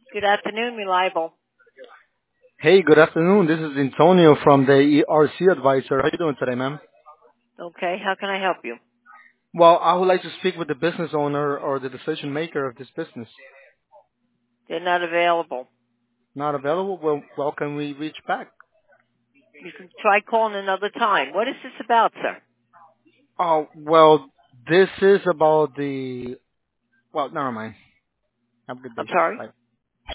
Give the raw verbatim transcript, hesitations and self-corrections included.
Good afternoon, Reliable. Hey, good afternoon. This is Antonio from the E R C Advisor. How you doing today, ma'am? Okay, how can I help you? Well, I would like to speak with the business owner or the decision maker of this business. They're not available. Not available? Well, well, can we reach back? You can try calling another time. What is this about, sir? Oh, well, this is about the, well, never mind. Have a good I'm day. sorry? Bye.